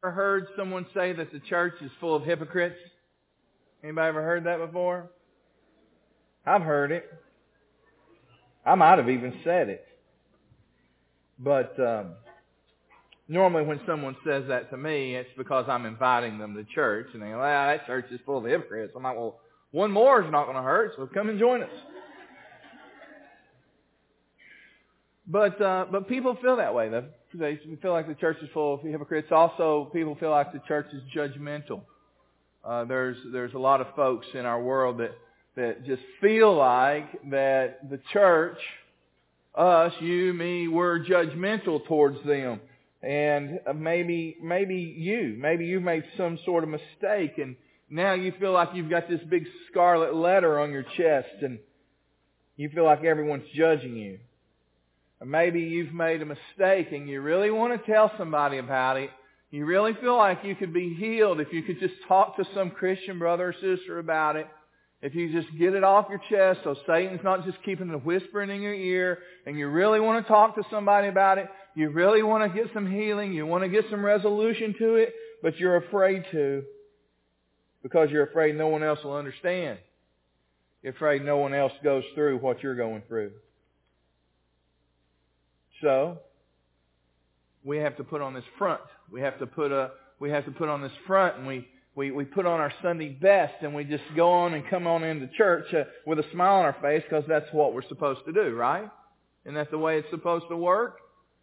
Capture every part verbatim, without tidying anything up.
ever heard someone say that the church is full of hypocrites? Anybody ever heard that before? I've heard it. I might have even said it. But um, normally when someone says that to me, it's because I'm inviting them to church. And they go, well, that church is full of hypocrites. I'm like, well, one more is not going to hurt, so come and join us. But uh, but people feel that way. They feel like the church is full of hypocrites. Also, people feel like the church is judgmental. Uh, there's there's a lot of folks in our world that, that just feel like that the church, us, you, me, we're judgmental towards them. And maybe maybe you, maybe you've made some sort of mistake, and now you feel like you've got this big scarlet letter on your chest, and you feel like everyone's judging you. Or maybe you've made a mistake and you really want to tell somebody about it. You really feel like you could be healed if you could just talk to some Christian brother or sister about it. If you just get it off your chest so Satan's not just keeping it whispering in your ear, and you really want to talk to somebody about it. You really want to get some healing. You want to get some resolution to it, but you're afraid to because you're afraid no one else will understand. You're afraid no one else goes through what you're going through. So, we have to put on this front. We have to put a, we have to put on this front, and we, we, we put on our Sunday best, and we just go on and come on into church uh, with a smile on our face because that's what we're supposed to do, right? Isn't that the way it's supposed to work?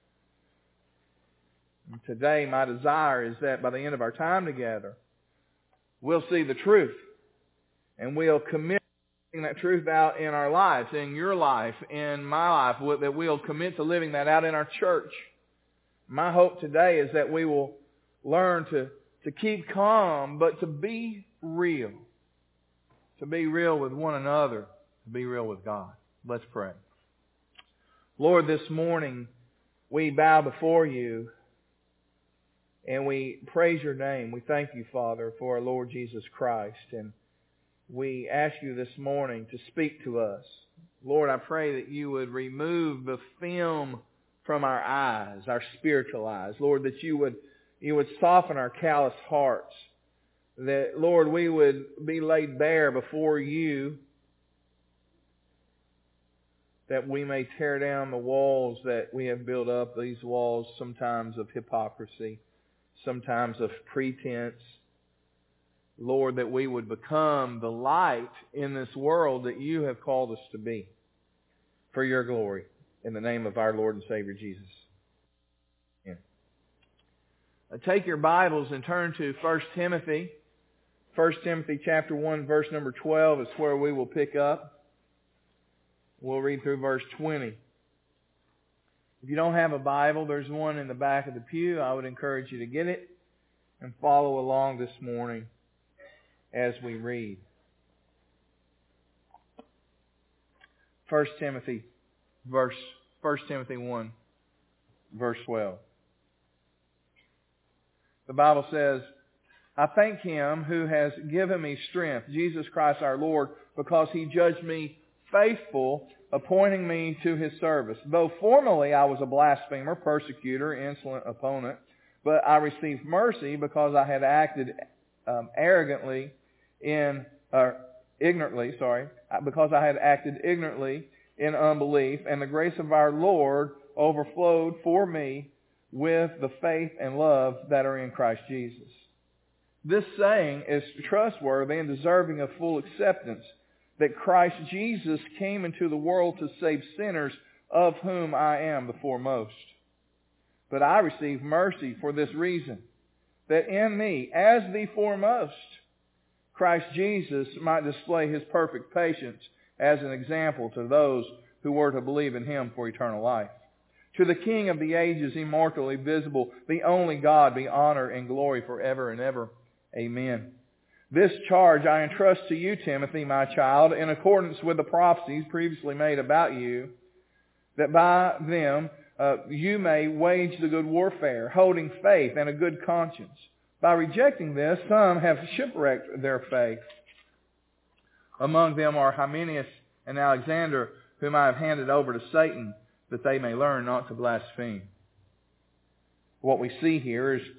And today, my desire is that by the end of our time together, we'll see the truth, and we'll commit that truth out in our lives, in your life, in my life, that we'll commit to living that out in our church. My hope today is that we will learn to, to keep calm, but to be real. To be real with one another, to be real with God. Let's pray. Lord, this morning we bow before you and we praise your name. We thank you, Father, for our Lord Jesus Christ, and we ask you this morning to speak to us. Lord, I pray that you would remove the film from our eyes, our spiritual eyes. Lord, that you would you would soften our callous hearts. That, Lord, we would be laid bare before you, that we may tear down the walls that we have built up, these walls sometimes of hypocrisy, sometimes of pretense. Lord, that we would become the light in this world that you have called us to be for your glory. In the name of our Lord and Savior Jesus. Amen. Take your Bibles and turn to First Timothy. First Timothy chapter one, verse number twelve is where we will pick up. We'll read through verse twenty. If you don't have a Bible, there's one in the back of the pew. I would encourage you to get it and follow along this morning as we read. First Timothy verse First Timothy one, verse twelve. The Bible says, I thank Him who has given me strength, Jesus Christ our Lord, because He judged me faithful, appointing me to His service. Though formerly I was a blasphemer, persecutor, insolent opponent, but I received mercy because I had acted um, arrogantly in, uh, ignorantly, sorry, because I had acted ignorantly in unbelief, and the grace of our Lord overflowed for me with the faith and love that are in Christ Jesus. This saying is trustworthy and deserving of full acceptance, that Christ Jesus came into the world to save sinners, of whom I am the foremost. But I received mercy for this reason, that in me, as the foremost, Christ Jesus might display His perfect patience as an example to those who were to believe in Him for eternal life. To the King of the ages, immortally visible, the only God, be honor and glory forever and ever. Amen. This charge I entrust to you, Timothy, my child, in accordance with the prophecies previously made about you, that by them uh, you may wage the good warfare, holding faith and a good conscience. By rejecting this, some have shipwrecked their faith. Among them are Hymenaeus and Alexander, whom I have handed over to Satan, that they may learn not to blaspheme. What we see here is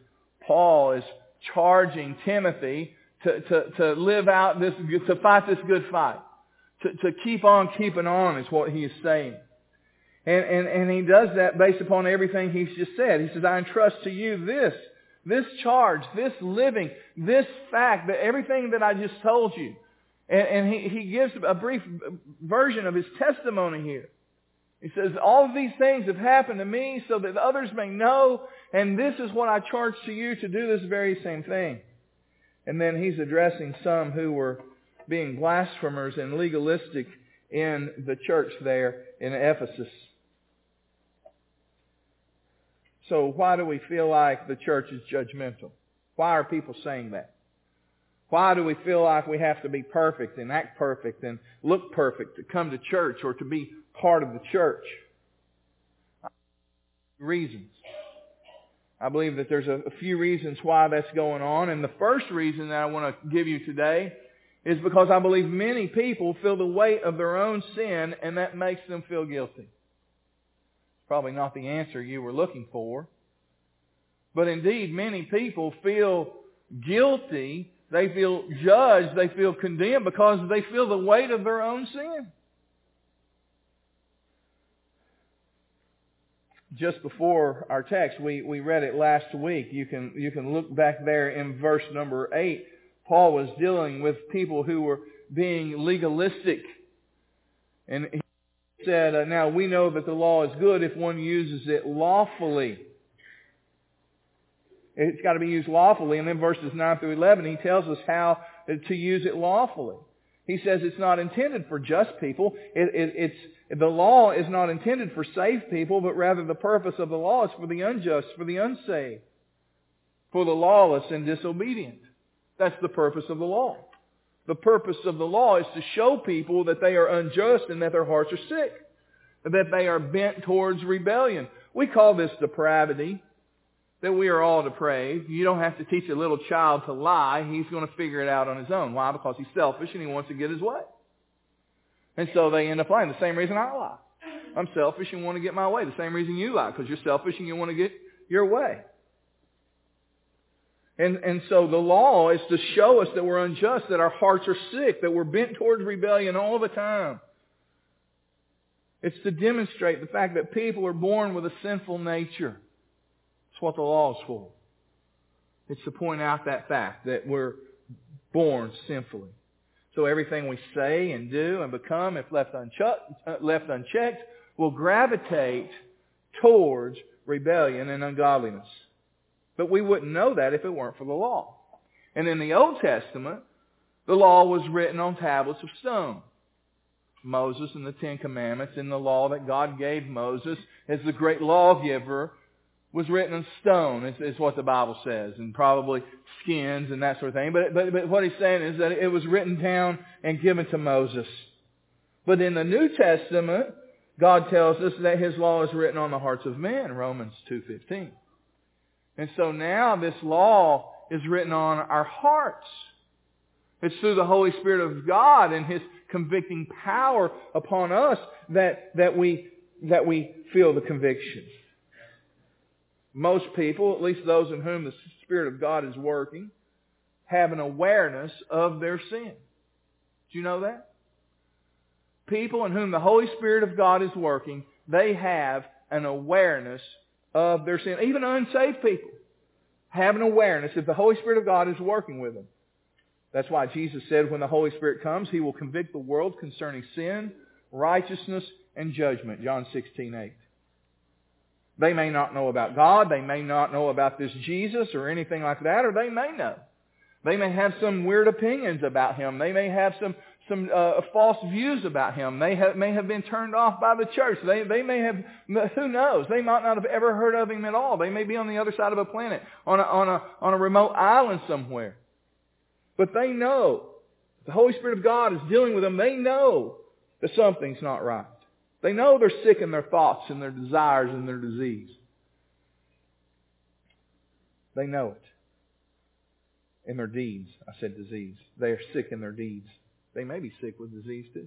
Paul is charging Timothy to, to, to live out this, to fight this good fight. To, to keep on keeping on is what he is saying. And, and, and he does that based upon everything he's just said. He says, I entrust to you this, this charge, this living, this fact, that everything that I just told you. And, and he, he gives a brief version of his testimony here. He says, all of these things have happened to me so that others may know, and this is what I charge to you to do this very same thing. And then he's addressing some who were being blasphemers and legalistic in the church there in Ephesus. So why do we feel like the church is judgmental? Why are people saying that? Why do we feel like we have to be perfect and act perfect and look perfect to come to church or to be part of the church? Reasons. I believe that there's a few reasons why that's going on. And the first reason that I want to give you today is because I believe many people feel the weight of their own sin, and that makes them feel guilty. Probably not the answer you were looking for. But indeed, many people feel guilty. They feel judged. They feel condemned because they feel the weight of their own sin. Just before our text, we, we read it last week. You can, you can look back there in verse number eight. Paul was dealing with people who were being legalistic. And he said, uh, now we know that the law is good if one uses it lawfully. It's got to be used lawfully. And then verses nine through eleven, he tells us how to use it lawfully. He says it's not intended for just people. It, it, it's, the law is not intended for saved people, but rather the purpose of the law is for the unjust, for the unsaved, for the lawless and disobedient. That's the purpose of the law. The purpose of the law is to show people that they are unjust and that their hearts are sick, that they are bent towards rebellion. We call this depravity, that we are all depraved. You don't have to teach a little child to lie. He's going to figure it out on his own. Why? Because he's selfish and he wants to get his way. And so they end up lying. The same reason I lie. I'm selfish and want to get my way. The same reason you lie, because you're selfish and you want to get your way. And, and so the law is to show us that we're unjust, that our hearts are sick, that we're bent towards rebellion all the time. It's to demonstrate the fact that people are born with a sinful nature. That's what the law is for. It's to point out that fact, that we're born sinfully. So everything we say and do and become, if left unchecked, left unchecked, will gravitate towards rebellion and ungodliness. But we wouldn't know that if it weren't for the law. And in the Old Testament, the law was written on tablets of stone. Moses and the Ten Commandments and the law that God gave Moses as the great lawgiver was written in stone, is, is what the Bible says, and probably skins and that sort of thing. But, but, but what he's saying is that it was written down and given to Moses. But in the New Testament, God tells us that His law is written on the hearts of men, Romans two fifteen. And so now this law is written on our hearts. It's through the Holy Spirit of God and His convicting power upon us that, that we, that we feel the conviction. Most people, at least those in whom the Spirit of God is working, have an awareness of their sin. Do you know that? People in whom the Holy Spirit of God is working, they have an awareness of their sin. Even unsaved people have an awareness that the Holy Spirit of God is working with them. That's why Jesus said when the Holy Spirit comes, He will convict the world concerning sin, righteousness, and judgment. John sixteen eight. They may not know about God. They may not know about this Jesus or anything like that, or they may know. They may have some weird opinions about Him. They may have some some uh, false views about Him. They have, may have been turned off by the church. They, they may have, who knows? They might not have ever heard of Him at all. They may be on the other side of a planet, on a, on a, on a remote island somewhere. But they know the Holy Spirit of God is dealing with them. They know that something's not right. They know they're sick in their thoughts and their desires and their disease. They know it. In their deeds. I said disease. They are sick in their deeds. They may be sick with disease too.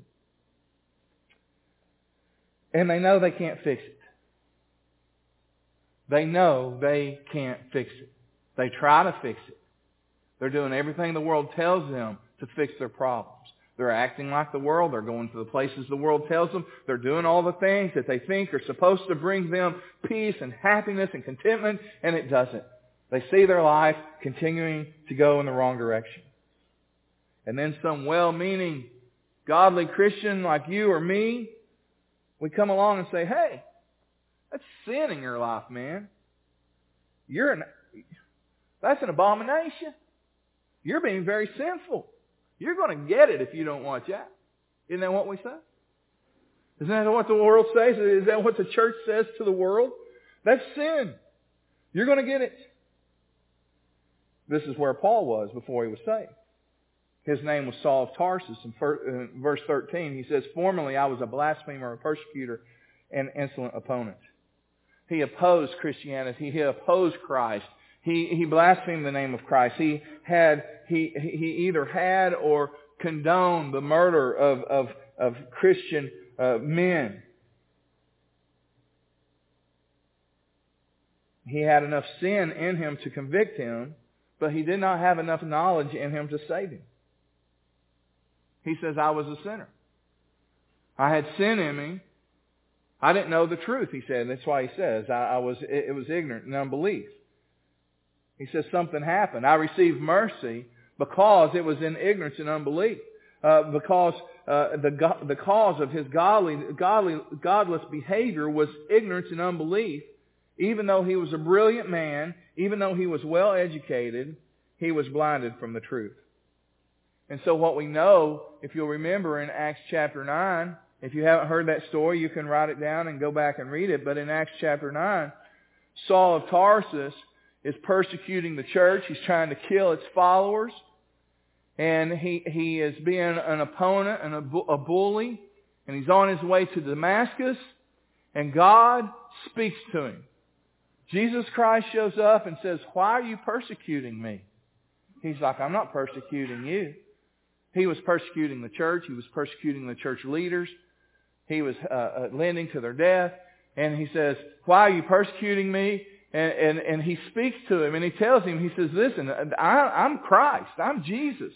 And they know they can't fix it. They know they can't fix it. They try to fix it. They're doing everything the world tells them to fix their problems. They're acting like the world. They're going to the places the world tells them. They're doing all the things that they think are supposed to bring them peace and happiness and contentment, and it doesn't. They see their life continuing to go in the wrong direction. And then some well-meaning, godly Christian like you or me, we come along and say, hey, that's sin in your life, man. You're an, that's an abomination. You're being very sinful. You're going to get it if you don't watch out. Isn't that what we say? Isn't that what the world says? Is that what the church says to the world? That's sin. You're going to get it. This is where Paul was before he was saved. His name was Saul of Tarsus. In verse thirteen, he says, formerly I was a blasphemer, a persecutor, and insolent opponent. He opposed Christianity. He opposed Christ. He, he blasphemed the name of Christ. He had, he, he either had or condoned the murder of, of, of Christian uh, men. He had enough sin in him to convict him, but he did not have enough knowledge in him to save him. He says, I was a sinner. I had sin in me. I didn't know the truth, he said. That's why he says, I, I was, it, it was ignorant and unbelief. He says something happened. I received mercy because it was in ignorance and unbelief. Uh, because uh, the the cause of his godly, godly, godless behavior was ignorance and unbelief. Even though he was a brilliant man, even though he was well educated, he was blinded from the truth. And so what we know, if you'll remember in Acts chapter nine, if you haven't heard that story, you can write it down and go back and read it. But in Acts chapter nine, Saul of Tarsus is persecuting the church. He's trying to kill its followers. And he, he is being an opponent and a, bu- a bully. And he's on his way to Damascus. And God speaks to him. Jesus Christ shows up and says, why are you persecuting me? He's like, I'm not persecuting you. He was persecuting the church. He was persecuting the church leaders. He was uh, uh, lending to their death. And he says, why are you persecuting me? And, and, and he speaks to him and he tells him, he says, listen, I, I'm Christ. I'm Jesus.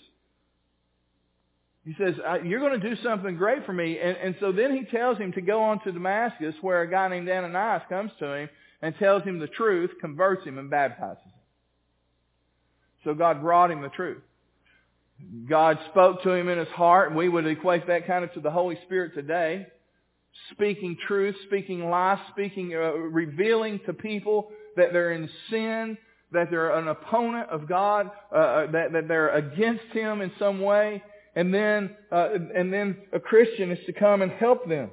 He says, you're going to do something great for me. And, and so then he tells him to go on to Damascus, where a guy named Ananias comes to him and tells him the truth, converts him, and baptizes him. So God brought him the truth. God spoke to him in his heart, and we would equate that kind of to the Holy Spirit today. Speaking truth, speaking life, speaking, uh, revealing to people that they're in sin, that they're an opponent of God, uh, that, that they're against Him in some way, and then uh, and then a Christian is to come and help them.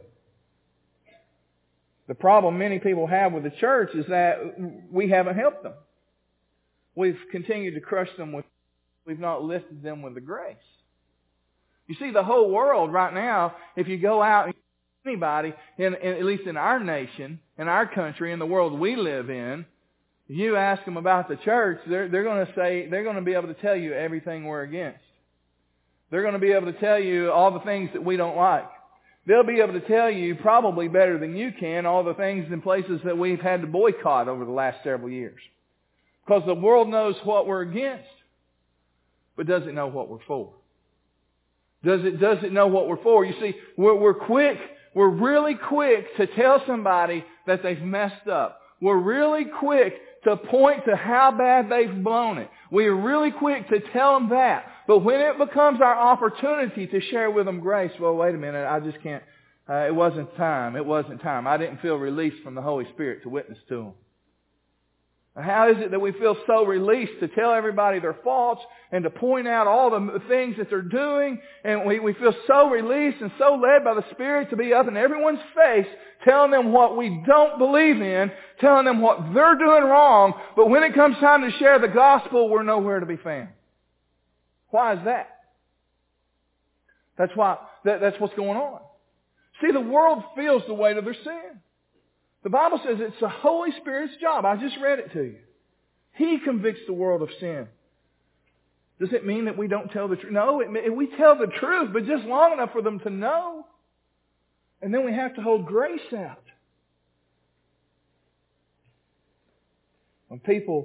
The problem many people have with the church is that we haven't helped them. We've continued to crush them with, we've not lifted them with the grace. You see, the whole world right now, if you go out and anybody, in, in, at least in our nation, in our country, in the world we live in, you ask them about the church, they're, they're going to say, they're going to be able to tell you everything we're against. They're going to be able to tell you all the things that we don't like. They'll be able to tell you probably better than you can all the things and places that we've had to boycott over the last several years. Because the world knows what we're against, but doesn't know what we're for. Does it, does it know what we're for? You see, we're, we're quick, we're really quick to tell somebody that they've messed up. We're really quick to point to how bad they've blown it. We're really quick to tell them that. But when it becomes our opportunity to share with them grace, well, wait a minute, I just can't, uh, it wasn't time. It wasn't time. I didn't feel released from the Holy Spirit to witness to them. How is it that we feel so released to tell everybody their faults and to point out all the things that they're doing? And we, we feel so released and so led by the Spirit to be up in everyone's face, telling them what we don't believe in, telling them what they're doing wrong. But when it comes time to share the gospel, we're nowhere to be found. Why is that? That's why, that, that's what's going on. See, the world feels the weight of their sin. The Bible says it's the Holy Spirit's job. I just read it to you. He convicts the world of sin. Does it mean that we don't tell the truth? No, it, we tell the truth, but just long enough for them to know. And then we have to hold grace out. When people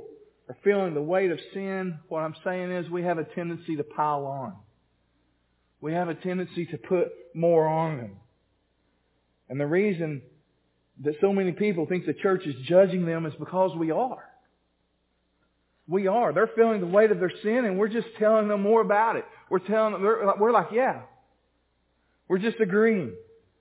are feeling the weight of sin, what I'm saying is we have a tendency to pile on. We have a tendency to put more on them. And the reason that so many people think the church is judging them is because we are. We are. They're feeling the weight of their sin and we're just telling them more about it. We're telling them, we're like, yeah. We're just agreeing.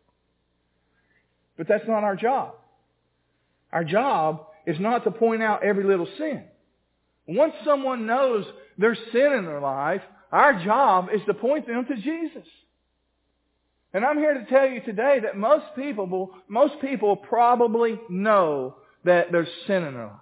But that's not our job. Our job is not to point out every little sin. Once someone knows there's sin in their life, our job is to point them to Jesus. And I'm here to tell you today that most people will, most people probably know that there's sin in their life.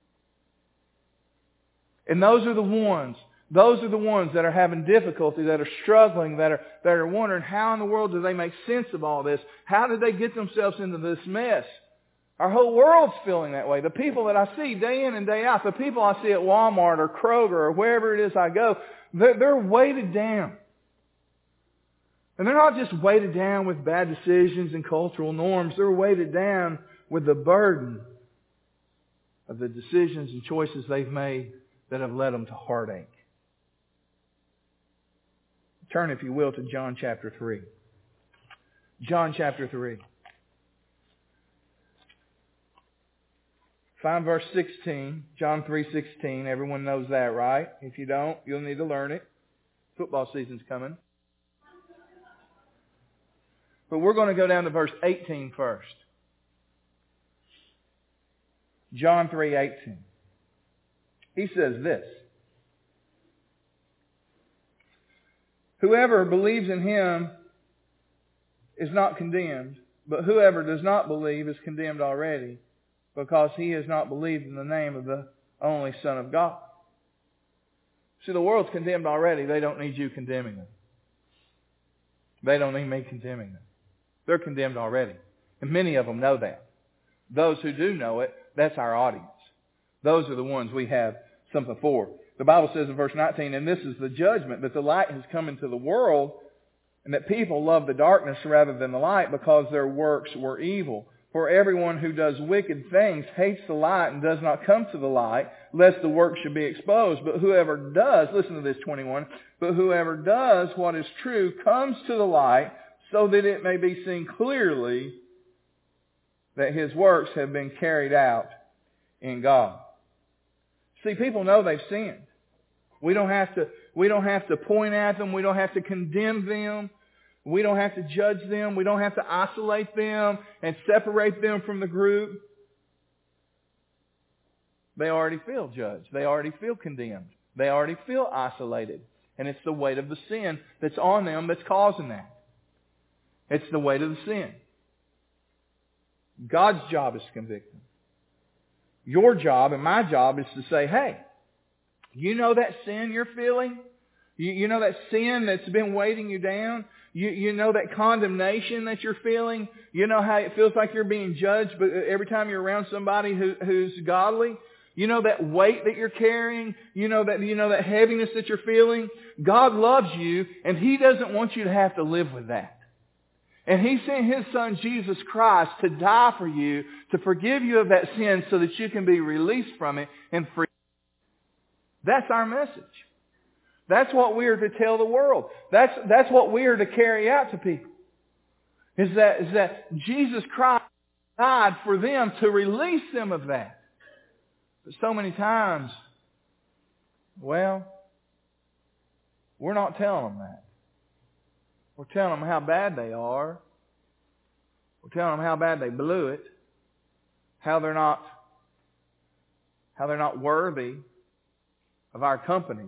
And those are the ones, those are the ones that are having difficulty, that are struggling, that are, that are wondering how in the world do they make sense of all this? How did they get themselves into this mess? Our whole world's feeling that way. The people that I see day in and day out, the people I see at Walmart or Kroger or wherever it is I go, they're, they're weighted down. And they're not just weighted down with bad decisions and cultural norms. They're weighted down with the burden of the decisions and choices they've made that have led them to heartache. Turn, if you will, to John chapter three. John chapter three. Find verse sixteen. John three sixteen. Everyone knows that, right? If you don't, you'll need to learn it. Football season's coming. But we're going to go down to verse eighteen first. John three eighteen. He says this. Whoever believes in Him is not condemned, but whoever does not believe is condemned already, because he has not believed in the name of the only Son of God. See, the world's condemned already. They don't need you condemning them. They don't need me condemning them. They're condemned already. And many of them know that. Those who do know it, that's our audience. Those are the ones we have something for. The Bible says in verse nineteen, and this is the judgment, that the light has come into the world, and that people love the darkness rather than the light, because their works were evil. For everyone who does wicked things hates the light and does not come to the light, lest the work should be exposed. But whoever does, listen to this, twenty-one, but whoever does what is true comes to the light, so that it may be seen clearly that his works have been carried out in God. See, people know they've sinned. We don't have to, we don't have to point at them. We don't have to condemn them. We don't have to judge them. We don't have to isolate them and separate them from the group. They already feel judged. They already feel condemned. They already feel isolated. And it's the weight of the sin that's on them that's causing that. It's the weight of the sin. God's job is to convict them. Your job and my job is to say, hey, you know that sin you're feeling? You, you know that sin that's been weighting you down? You, you know that condemnation that you're feeling? You know how it feels like you're being judged but every time you're around somebody who, who's godly? You know that weight that you're carrying? You know that, you know that heaviness that you're feeling? God loves you, and He doesn't want you to have to live with that. And He sent His Son, Jesus Christ, to die for you, to forgive you of that sin so that you can be released from it and free. That's our message. That's what we are to tell the world. That's, that's what we are to carry out to people. Is that, is that Jesus Christ died for them to release them of that. But so many times, well, we're not telling them that. We're telling them how bad they are. We're telling them how bad they blew it. How they're not, how they're not worthy of our company.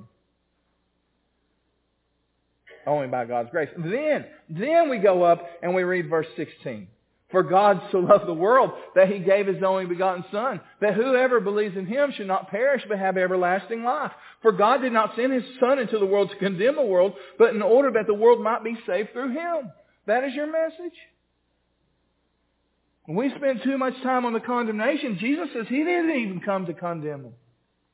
Only by God's grace. Then, then we go up and we read verse sixteen. For God so loved the world that He gave His only begotten Son, that whoever believes in Him should not perish but have everlasting life. For God did not send His Son into the world to condemn the world, but in order that the world might be saved through Him. That is your message? When we spend too much time on the condemnation, Jesus says He didn't even come to condemn them.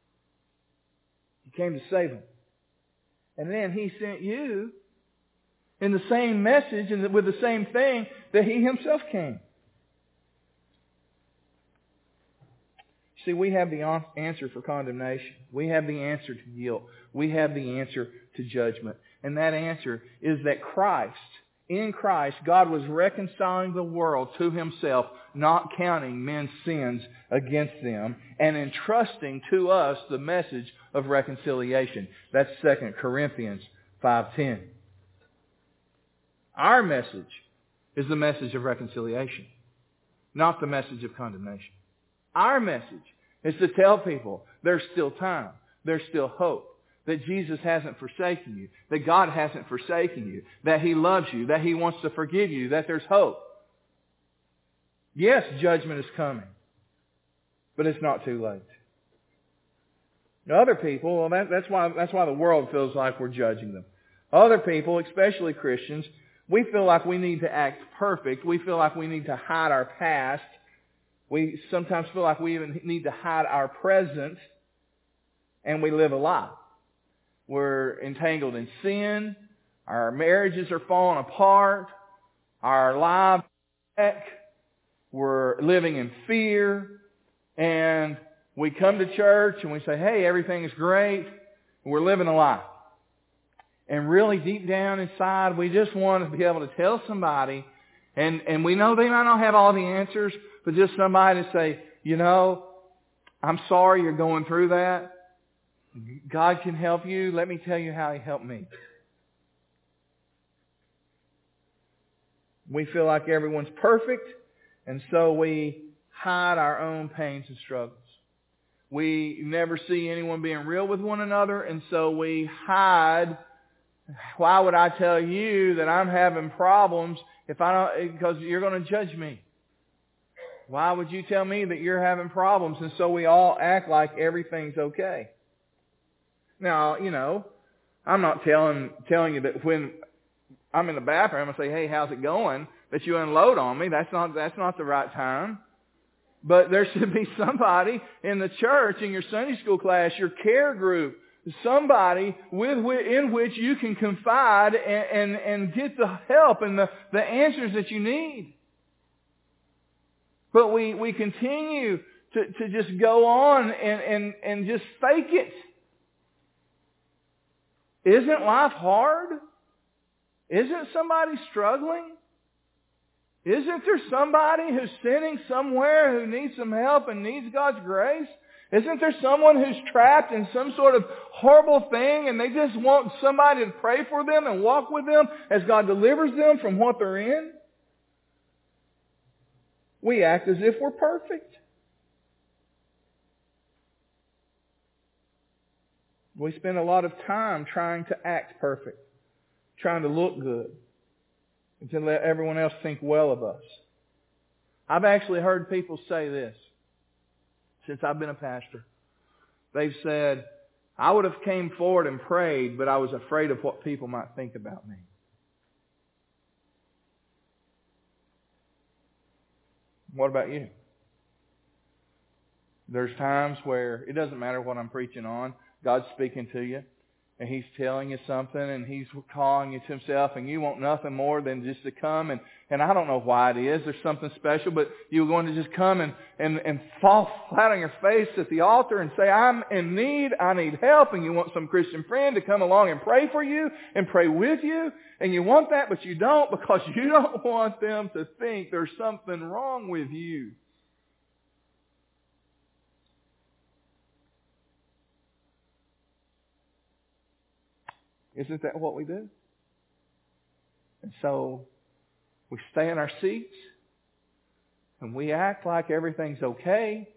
He came to save them. And then He sent you in the same message and with the same thing that He Himself came. See, we have the answer for condemnation. We have the answer to guilt. We have the answer to judgment. And that answer is that Christ, in Christ, God was reconciling the world to Himself, not counting men's sins against them, and entrusting to us the message of reconciliation. That's Second Corinthians five ten. Our message is the message of reconciliation, not the message of condemnation. Our message is to tell people there's still time, there's still hope, that Jesus hasn't forsaken you, that God hasn't forsaken you, that He loves you, that He wants to forgive you, that there's hope. Yes, judgment is coming, but it's not too late. Now, other people, well, that, that's why that's why the world feels like we're judging them. Other people, especially Christians, we feel like we need to act perfect. We feel like we need to hide our past. We sometimes feel like we even need to hide our present, and we live a lie. We're entangled in sin. Our marriages are falling apart. Our lives are wrecked. We're living in fear. And we come to church and we say, hey, everything is great. We're living a lie. And really deep down inside, we just want to be able to tell somebody, and, and we know they might not have all the answers, but just somebody to say, you know, I'm sorry you're going through that. God can help you. Let me tell you how He helped me. We feel like everyone's perfect, and so we hide our own pains and struggles. We never see anyone being real with one another, and so we hide. Why would I tell you that I'm having problems if I don't, because you're going to judge me? Why would you tell me that you're having problems? And so we all act like everything's okay. Now, you know, I'm not telling telling you that when I'm in the bathroom and say, hey, how's it going, that you unload on me. That's not that's not the right time. But there should be somebody in the church, in your Sunday school class, your care group, somebody with in which you can confide and, and, and get the help and the, the answers that you need. But we, we continue to, to just go on and, and, and just fake it. Isn't life hard? Isn't somebody struggling? Isn't there somebody who's sinning somewhere who needs some help and needs God's grace? Isn't there someone who's trapped in some sort of horrible thing and they just want somebody to pray for them and walk with them as God delivers them from what they're in? We act as if we're perfect. We spend a lot of time trying to act perfect, trying to look good, and to let everyone else think well of us. I've actually heard people say this since I've been a pastor. They've said, I would have came forward and prayed, but I was afraid of what people might think about me. What about you? There's times where it doesn't matter what I'm preaching on. God's speaking to you, and He's telling you something, and He's calling you to Himself, and you want nothing more than just to come, and, and I don't know why it is. There's something special, but you're going to just come and, and, and fall flat on your face at the altar and say, I'm in need, I need help, and you want some Christian friend to come along and pray for you and pray with you, and you want that, but you don't because you don't want them to think there's something wrong with you. Isn't that what we do? And so we stay in our seats and we act like everything's okay,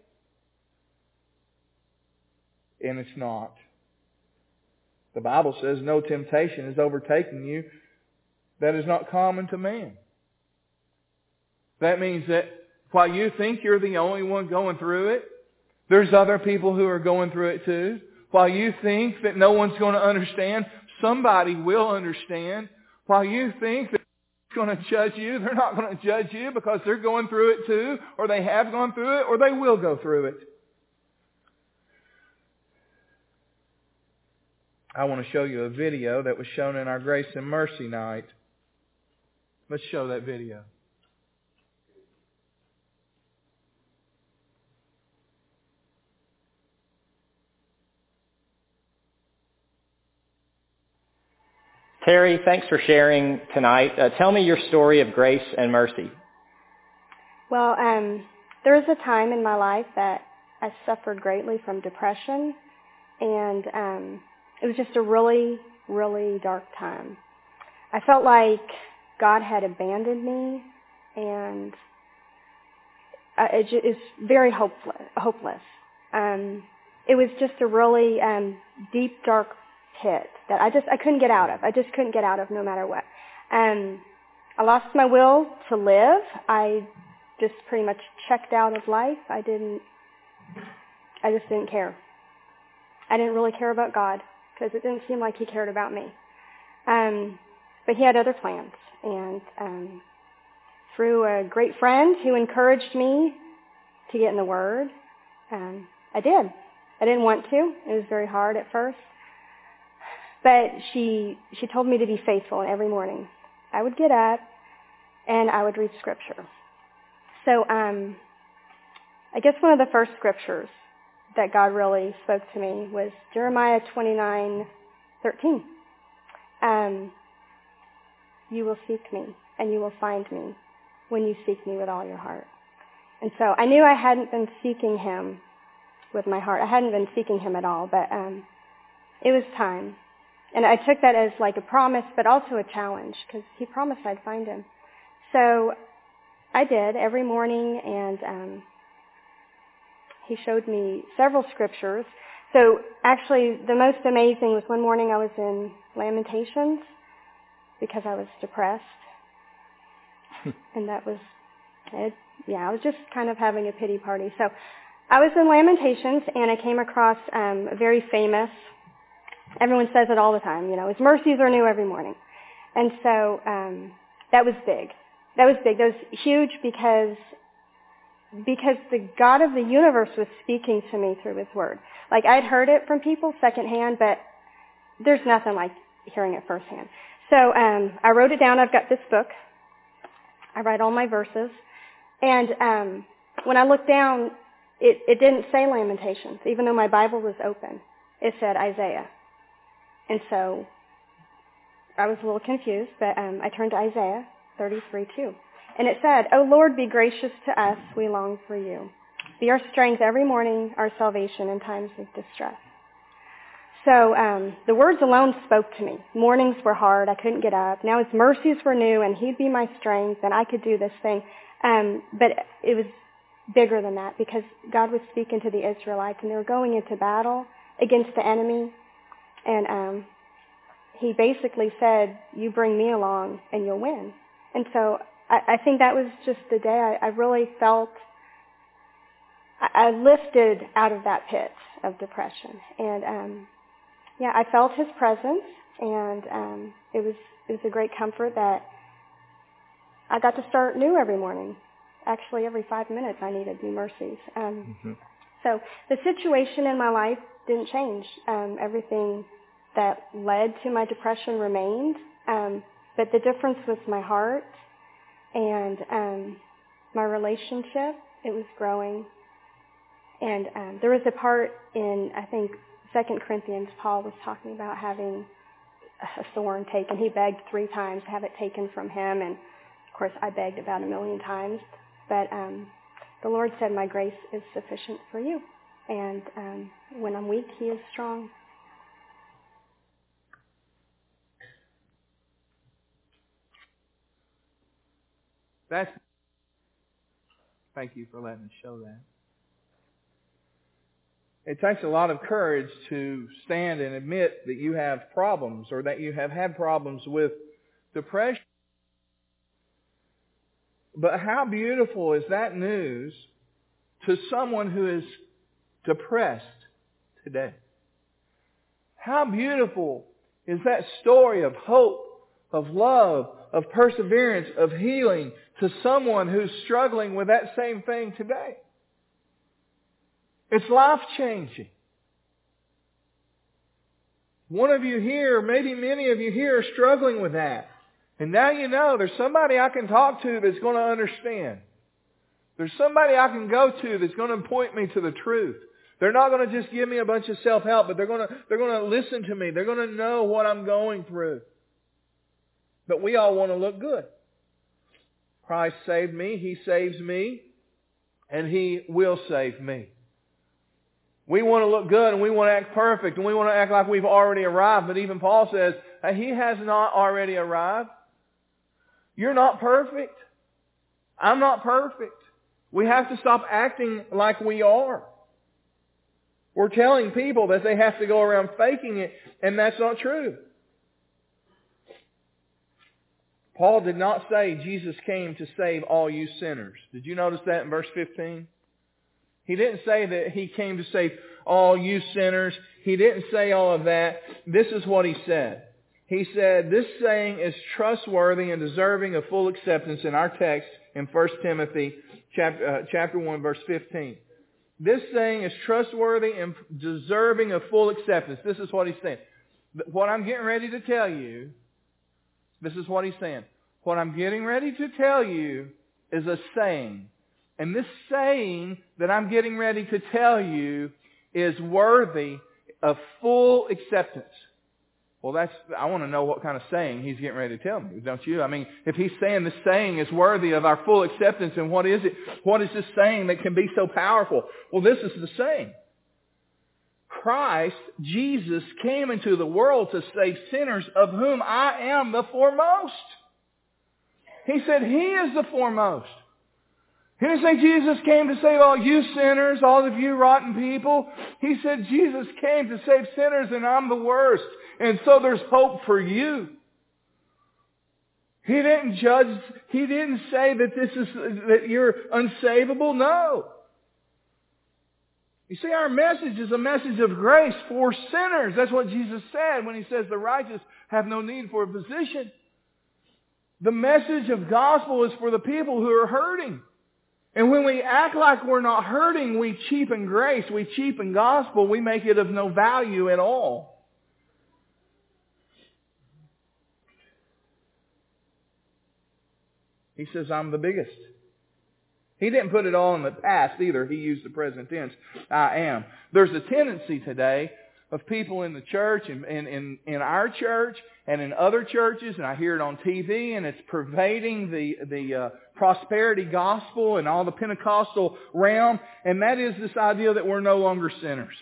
and it's not. The Bible says no temptation is overtaking you that is not common to man. That means that while you think you're the only one going through it, there's other people who are going through it too. While you think that no one's going to understand, somebody will understand. While you think that they're going to judge you, they're not going to judge you because they're going through it too, or they have gone through it, or they will go through it. I want to show you a video that was shown in our Grace and Mercy night. Let's show that video. Terry, thanks for sharing tonight. Uh, tell me your story of grace and mercy. Well, um, there was a time in my life that I suffered greatly from depression, and um, it was just a really, really dark time. I felt like God had abandoned me, and uh, it ju- it's very hopeless. hopeless. Um, it was just a really um, deep, dark pit that I just I couldn't get out of. I just couldn't get out of no matter what. Um, I lost my will to live. I just pretty much checked out of life. I didn't. I just didn't care. I didn't really care about God because it didn't seem like He cared about me. Um, but He had other plans, and um, through a great friend who encouraged me to get in the Word, um, I did. I didn't want to. It was very hard at first. But she she told me to be faithful, and every morning I would get up and I would read Scripture. So um, I guess one of the first scriptures that God really spoke to me was Jeremiah twenty-nine thirteen. Um, you will seek me, and you will find me when you seek me with all your heart. And so I knew I hadn't been seeking Him with my heart. I hadn't been seeking Him at all, but um, it was time. And I took that as like a promise, but also a challenge, because He promised I'd find Him. So I did every morning, and um, He showed me several scriptures. So actually, the most amazing was one morning I was in Lamentations because I was depressed. And that was, it, yeah, I was just kind of having a pity party. So I was in Lamentations, and I came across um, a very famous, everyone says it all the time, you know, His mercies are new every morning. And so um, that was big. That was big. That was huge because because the God of the universe was speaking to me through His Word. Like, I'd heard it from people secondhand, but there's nothing like hearing it firsthand. So um, I wrote it down. I've got this book. I write all my verses. And um, when I looked down, it, it didn't say Lamentations, even though my Bible was open. It said Isaiah. And so I was a little confused, but um, I turned to Isaiah thirty-three two. And it said, O Lord, be gracious to us, we long for you. Be our strength every morning, our salvation in times of distress. So um, the words alone spoke to me. Mornings were hard, I couldn't get up. Now His mercies were new, and He'd be my strength, and I could do this thing. Um, but it was bigger than that, because God was speaking to the Israelites, and they were going into battle against the enemy. And um, He basically said, you bring me along, and you'll win. And so I think that was just the day I, I really felt, I, I lifted out of that pit of depression. And, um, yeah, I felt His presence, and um, it was it was a great comfort that I got to start new every morning. Actually, every five minutes I needed new mercies. Um, mm-hmm. So the situation in my life didn't change. Um, everything that led to my depression remained, um, but the difference was my heart. And um, my relationship, it was growing. And um, there was a part in, I think, Second Corinthians, Paul was talking about having a thorn taken. He begged three times to have it taken from him. And, of course, I begged about a million times. But um, the Lord said, my grace is sufficient for you. And um, when I'm weak, He is strong. That's. Thank you for letting us show that. It takes a lot of courage to stand and admit that you have problems, or that you have had problems with depression. But how beautiful is that news to someone who is depressed today? How beautiful is that story of hope, of love, of perseverance, of healing to someone who's struggling with that same thing today? It's life-changing. One of you here, maybe many of you here, are struggling with that. And now you know there's somebody I can talk to that's going to understand. There's somebody I can go to that's going to point me to the truth. They're not going to just give me a bunch of self-help, but they're going to, they're going to listen to me. They're going to know what I'm going through. But we all want to look good. Christ saved me. He saves me. And He will save me. We want to look good and we want to act perfect and we want to act like we've already arrived. But even Paul says, He has not already arrived. You're not perfect. I'm not perfect. We have to stop acting like we are. We're telling people that they have to go around faking it, and that's not true. Paul did not say Jesus came to save all you sinners. Did you notice that in verse fifteen? He didn't say that He came to save all you sinners. He didn't say all of that. This is what he said. He said, this saying is trustworthy and deserving of full acceptance in our text in First Timothy chapter, uh, chapter one, verse fifteen. This saying is trustworthy and deserving of full acceptance. This is what he's saying. What I'm getting ready to tell you, this is what he's saying. What I'm getting ready to tell you is a saying. And this saying that I'm getting ready to tell you is worthy of full acceptance. Well, that's, I want to know what kind of saying he's getting ready to tell me, don't you? I mean, if he's saying this saying is worthy of our full acceptance, and what is it? What is this saying that can be so powerful? Well, this is the saying. Christ, Jesus, came into the world to save sinners, of whom I am the foremost. He said He is the foremost. He didn't say Jesus came to save all you sinners, all of you rotten people. He said Jesus came to save sinners and I'm the worst. And so there's hope for you. He didn't judge, He didn't say that this is, that you're unsavable. No. You see, our message is a message of grace for sinners. That's what Jesus said when He says the righteous have no need for a physician. The message of gospel is for the people who are hurting. And when we act like we're not hurting, we cheapen grace, we cheapen gospel, we make it of no value at all. He says, I'm the biggest. He didn't put it all in the past either. He used the present tense. I am. There's a tendency today of people in the church and in, in, in our church and in other churches, and I hear it on T V, and it's pervading the, the uh, prosperity gospel and all the Pentecostal realm, and that is this idea that we're no longer sinners.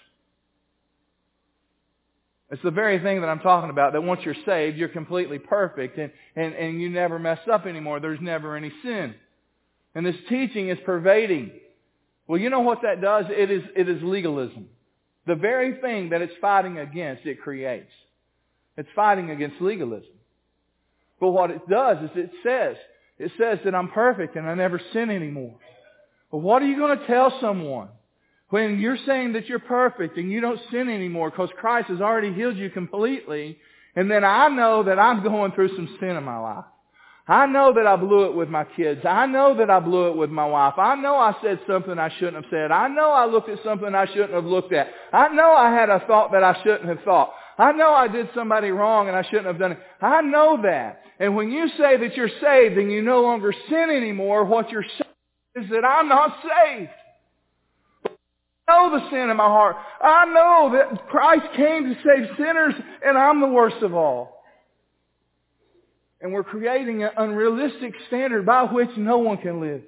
It's the very thing that I'm talking about, that once you're saved, you're completely perfect, and, and, and you never mess up anymore. There's never any sin. And this teaching is pervading. Well, you know what that does? It is, it is legalism. The very thing that it's fighting against, it creates. It's fighting against legalism. But what it does is it says, it says that I'm perfect and I never sin anymore. But what are you going to tell someone when you're saying that you're perfect and you don't sin anymore because Christ has already healed you completely, and then I know that I'm going through some sin in my life? I know that I blew it with my kids. I know that I blew it with my wife. I know I said something I shouldn't have said. I know I looked at something I shouldn't have looked at. I know I had a thought that I shouldn't have thought. I know I did somebody wrong and I shouldn't have done it. I know that. And when you say that you're saved and you no longer sin anymore, what you're saying is that I'm not saved. I know the sin in my heart. I know that Christ came to save sinners and I'm the worst of all. And we're creating an unrealistic standard by which no one can live.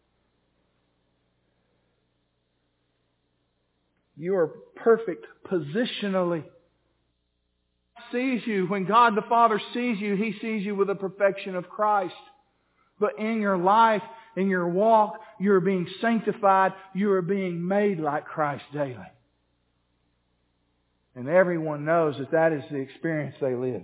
You are perfect positionally. Sees you. When God the Father sees you, He sees you with the perfection of Christ. But in your life, in your walk, you are being sanctified. You are being made like Christ daily. And everyone knows that that is the experience they live.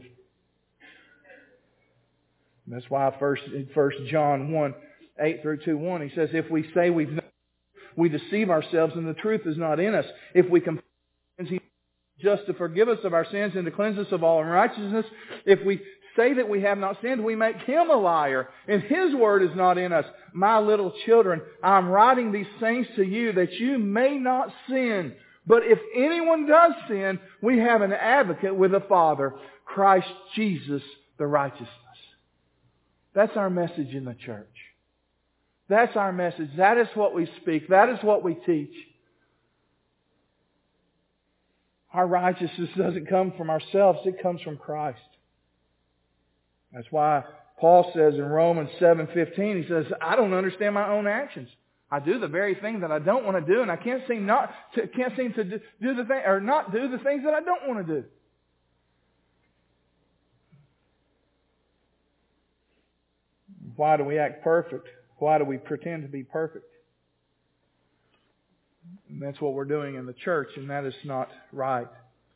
And that's why first, in First John one, eight through two one, he says, if we say we've known, we deceive ourselves and the truth is not in us. If we confess, He is just to forgive us of our sins and to cleanse us of all unrighteousness. If we say that we have not sinned, we make Him a liar, and His word is not in us. My little children, I'm writing these things to you that you may not sin. But if anyone does sin, we have an advocate with the Father, Christ Jesus, the righteousness. That's our message in the church. That's our message. That is what we speak. That is what we teach. Our righteousness doesn't come from ourselves. It comes from Christ. That's why Paul says in Romans seven fifteen, he says, I don't understand my own actions. I do the very thing that I don't want to do, and I can't seem not to, can't seem to do the thing or not do the things that I don't want to do. Why do we act perfect? Why do we pretend to be perfect? And that's what we're doing in the church, and that is not right.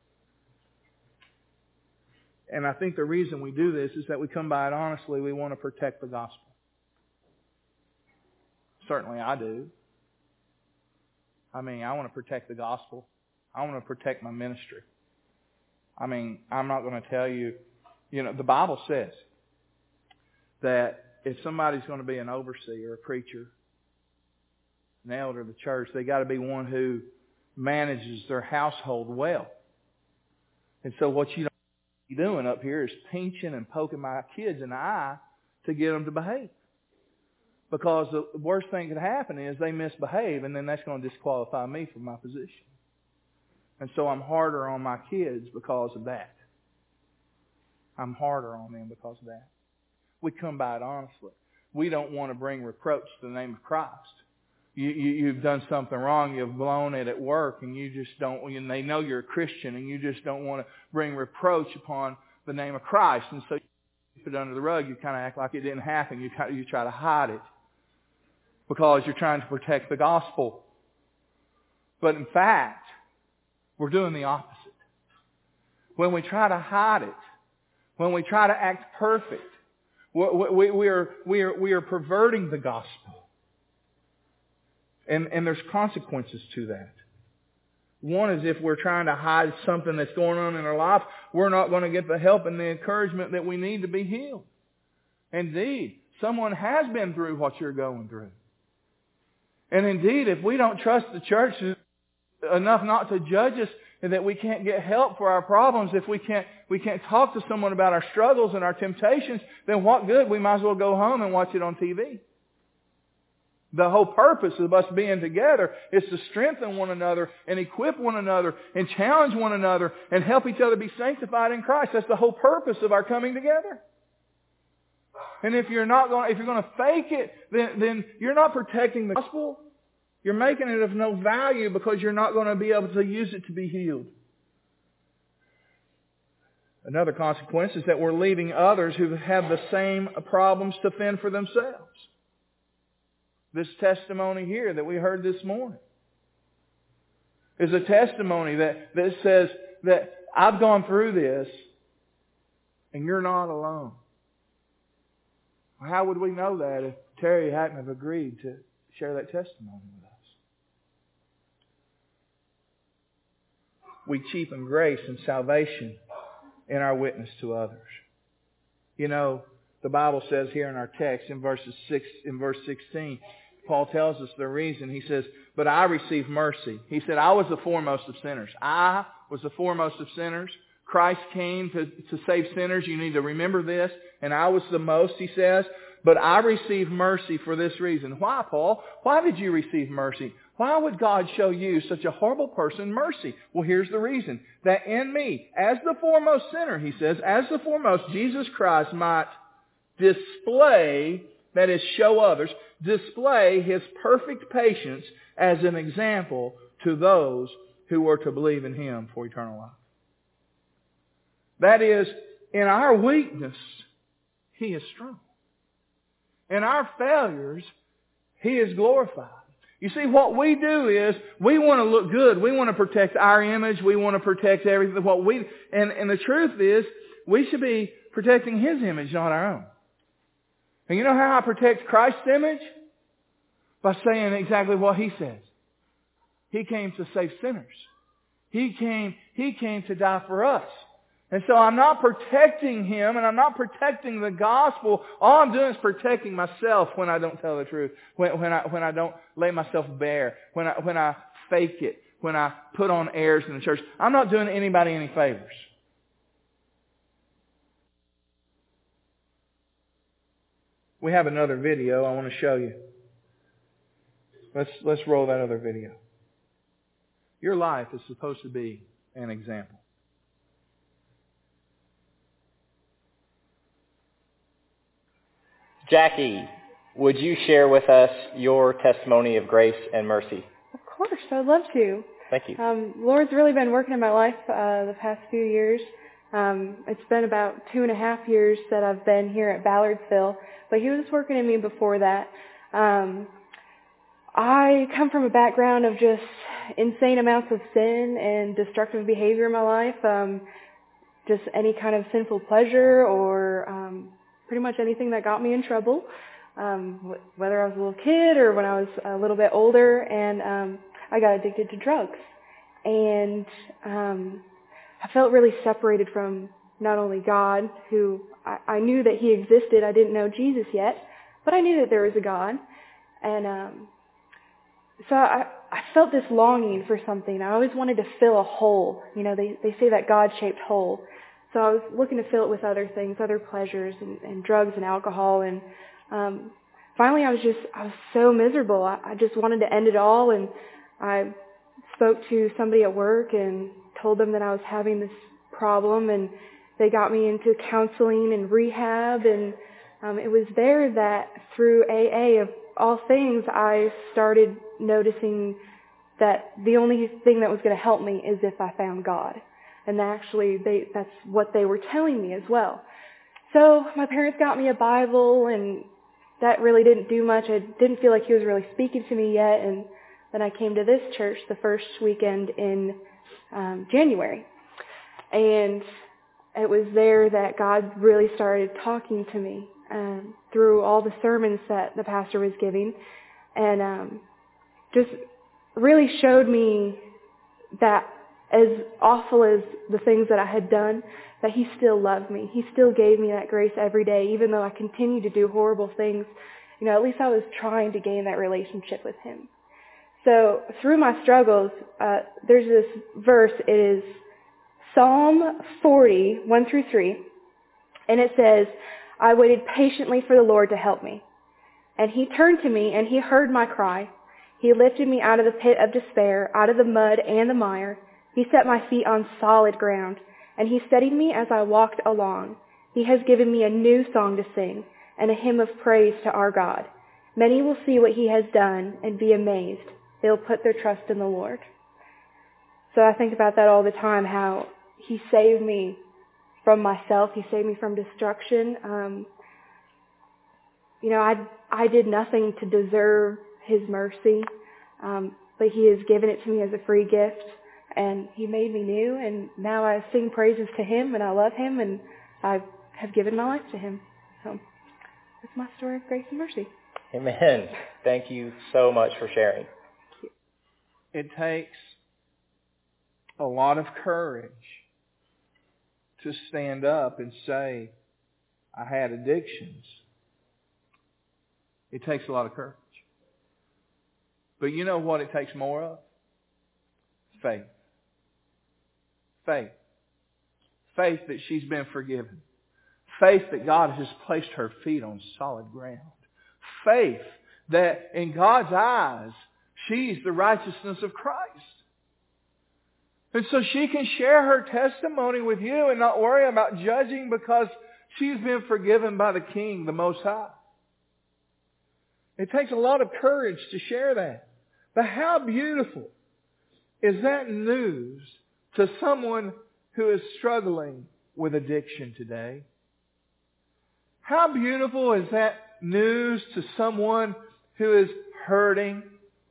And I think the reason we do this is that we come by it honestly. We want to protect the gospel. Certainly I do. I mean, I want to protect the gospel. I want to protect my ministry. I mean, I'm not going to tell you, you know, the Bible says that if somebody's going to be an overseer, a preacher, an elder of the church, they got to be one who manages their household well. And so what you don't be doing up here is pinching and poking my kids in the eye to get them to behave. Because the worst thing that could happen is they misbehave, and then that's going to disqualify me from my position. And so I'm harder on my kids because of that. I'm harder on them because of that. We come by it honestly. We don't want to bring reproach to the name of Christ. You, you, you've done something wrong. You've blown it at work, and you just don't. And they know you're a Christian, and you just don't want to bring reproach upon the name of Christ. And so you put it under the rug. You kind of act like it didn't happen. You kind of, you try to hide it because you're trying to protect the gospel. But in fact, we're doing the opposite. When we try to hide it, when we try to act perfect, we, we, we are we are we are perverting the gospel. And, and there's consequences to that. One is if we're trying to hide something that's going on in our life, we're not going to get the help and the encouragement that we need to be healed. Indeed, someone has been through what you're going through. And indeed, if we don't trust the church enough not to judge us and that we can't get help for our problems, if we can't we can't talk to someone about our struggles and our temptations, then what good? We might as well go home and watch it on T V. The whole purpose of us being together is to strengthen one another and equip one another and challenge one another and help each other be sanctified in Christ. That's the whole purpose of our coming together. And if you're not going, if you're going to fake it, then, then you're not protecting the gospel. You're making it of no value because you're not going to be able to use it to be healed. Another consequence is that we're leaving others who have the same problems to fend for themselves. This testimony here that we heard this morning is a testimony that, that says that I've gone through this and you're not alone. How would we know that if Terry hadn't have agreed to share that testimony with us? We cheapen grace and salvation in our witness to others. You know, the Bible says here in our text in verses six, in verse sixteen, Paul tells us the reason. He says, but I received mercy. He said, I was the foremost of sinners. I was the foremost of sinners. Christ came to, to save sinners. You need to remember this. And I was the most, he says. But I received mercy for this reason. Why, Paul? Why did you receive mercy? Why would God show you, such a horrible person, mercy? Well, here's the reason. That in me, as the foremost sinner, he says, as the foremost, Jesus Christ might display, that is, show others, display His perfect patience as an example to those who were to believe in Him for eternal life. That is, in our weakness, He is strong. In our failures, He is glorified. You see, what we do is we want to look good. We want to protect our image. We want to protect everything. What we and, and the truth is, we should be protecting His image, not our own. And you know how I protect Christ's image? By saying exactly what He says. He came to save sinners. He came, He came to die for us. And so I'm not protecting Him and I'm not protecting the gospel. All I'm doing is protecting myself when I don't tell the truth. When, when I, when I don't lay myself bare. When I, when I fake it. When I put on airs in the church. I'm not doing anybody any favors. We have another video I want to show you. Let's, let's roll that other video. Your life is supposed to be an example. Jackie, would you share with us your testimony of grace and mercy? Of course, I'd love to. Thank you. Um, Lord's really been working in my life uh, the past few years. Um, it's been about two and a half years that I've been here at Ballardsville, but He was working in me before that. Um, I come from a background of just insane amounts of sin and destructive behavior in my life. Um, just any kind of sinful pleasure or um, pretty much anything that got me in trouble, um, whether I was a little kid or when I was a little bit older, and um, I got addicted to drugs. And um, I felt really separated from not only God, who I, I knew that He existed. I didn't know Jesus yet, but I knew that there was a God. And um, so I, I felt this longing for something. I always wanted to fill a hole. You know, they, they say that God-shaped hole. So I was looking to fill it with other things, other pleasures and, and drugs and alcohol. And um, finally I was just, I was so miserable. I, I just wanted to end it all. And I spoke to somebody at work and told them that I was having this problem. And they got me into counseling and rehab. And um, it was there that through A A, of all things, I started noticing that the only thing that was going to help me is if I found God. And actually, they, that's what they were telling me as well. So my parents got me a Bible, and that really didn't do much. I didn't feel like He was really speaking to me yet. And then I came to this church the first weekend in um, January. And it was there that God really started talking to me um, through all the sermons that the pastor was giving. And um, just really showed me that as awful as the things that I had done, that He still loved me. He still gave me that grace every day, even though I continued to do horrible things. You know, at least I was trying to gain that relationship with Him. So through my struggles, uh, there's this verse. It is Psalm forty, one through three, and it says, "I waited patiently for the Lord to help me. And He turned to me, and He heard my cry. He lifted me out of the pit of despair, out of the mud and the mire. He set my feet on solid ground, and He steadied me as I walked along. He has given me a new song to sing, and a hymn of praise to our God. Many will see what He has done and be amazed. They'll put their trust in the Lord." So I think about that all the time, how He saved me from myself. He saved me from destruction. Um, you know, I, I did nothing to deserve His mercy, um, but He has given it to me as a free gift. And He made me new, and now I sing praises to Him, and I love Him, and I have given my life to Him. So that's my story of grace and mercy. Amen. Thank you so much for sharing. It takes a lot of courage to stand up and say, I had addictions. It takes a lot of courage. But you know what it takes more of? Faith. Faith. Faith that she's been forgiven. Faith that God has placed her feet on solid ground. Faith that in God's eyes, she's the righteousness of Christ. And so she can share her testimony with you and not worry about judging, because she's been forgiven by the King, the Most High. It takes a lot of courage to share that. But how beautiful is that news to someone who is struggling with addiction today? How beautiful is that news to someone who is hurting?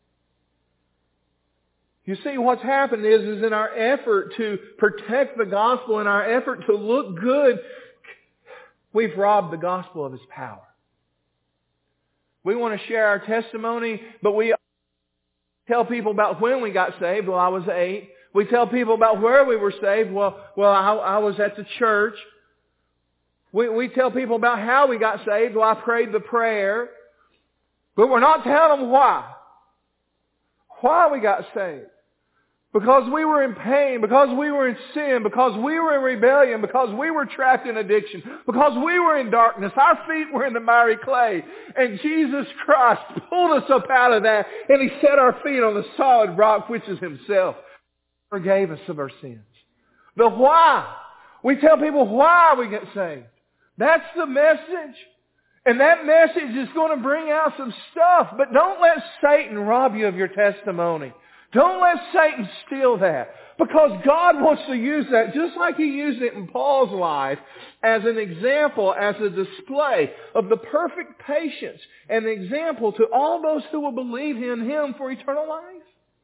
You see, what's happened is, is in our effort to protect the gospel, in our effort to look good, we've robbed the gospel of its power. We want to share our testimony, but we tell people about when we got saved. Well, I was eight. We tell people about where we were saved. Well, well, I, I was at the church. We, we tell people about how we got saved. Well, I prayed the prayer. But we're not telling them why. Why we got saved. Because we were in pain, because we were in sin, because we were in rebellion, because we were trapped in addiction, because we were in darkness. Our feet were in the miry clay. And Jesus Christ pulled us up out of that, and He set our feet on the solid rock, which is Himself. He forgave us of our sins. The why. We tell people why we get saved. That's the message. And that message is going to bring out some stuff. But don't let Satan rob you of your testimony. Don't let Satan steal that. Because God wants to use that, just like He used it in Paul's life, as an example, as a display of the perfect patience, and an example to all those who will believe in Him for eternal life.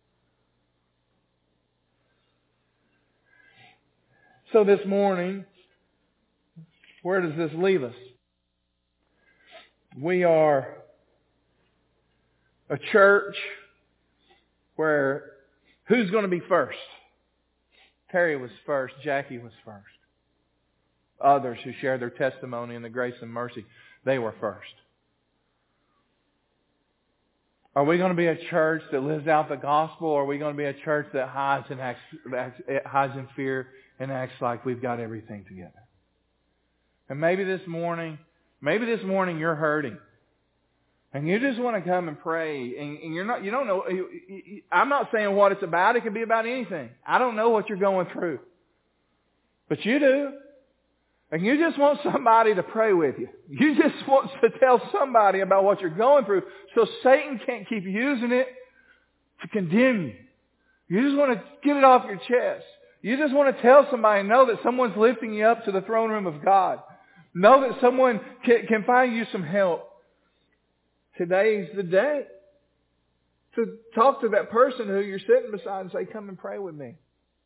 So this morning, where does this leave us? We are a church where who's going to be first? Terry was first. Jackie was first. Others who shared their testimony in the grace and mercy, they were first. Are we going to be a church that lives out the gospel, or are we going to be a church that hides and acts, hides in fear and acts like we've got everything together? And maybe this morning, maybe this morning you're hurting. And you just want to come and pray, and, and you're not, you don't know, you, you, I'm not saying what it's about. It can be about anything. I don't know what you're going through. But you do. And you just want somebody to pray with you. You just want to tell somebody about what you're going through so Satan can't keep using it to condemn you. You just want to get it off your chest. You just want to tell somebody, know that someone's lifting you up to the throne room of God. Know that someone can, can find you some help. Today's the day to talk to that person who you're sitting beside and say, come and pray with me.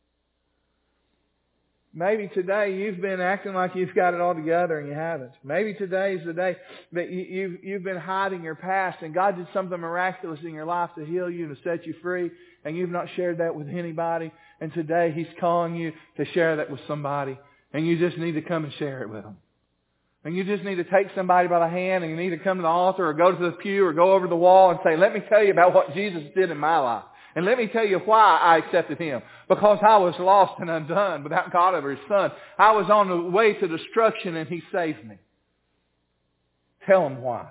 Maybe today you've been acting like you've got it all together and you haven't. Maybe today's the day that you, you've, you've been hiding your past and God did something miraculous in your life to heal you and to set you free, and you've not shared that with anybody. And today He's calling you to share that with somebody, and you just need to come and share it with them. And you just need to take somebody by the hand, and you need to come to the altar or go to the pew or go over the wall and say, let me tell you about what Jesus did in my life. And let me tell you why I accepted Him. Because I was lost and undone without God or His Son. I was on the way to destruction and He saved me. Tell them why.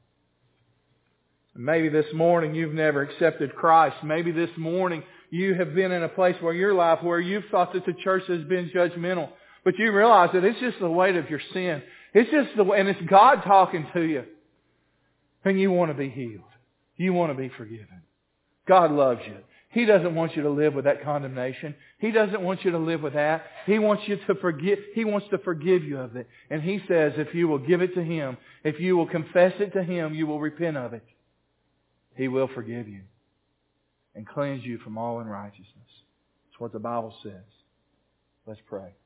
Maybe this morning you've never accepted Christ. Maybe this morning you have been in a place where your life where you've thought that the church has been judgmental. But you realize that it's just the weight of your sin. It's just the way, and it's God talking to you. And you want to be healed. You want to be forgiven. God loves you. He doesn't want you to live with that condemnation. He doesn't want you to live with that. He wants you to forgive. He wants to forgive you of it. And He says if you will give it to Him, if you will confess it to Him, you will repent of it. He will forgive you and cleanse you from all unrighteousness. That's what the Bible says. Let's pray.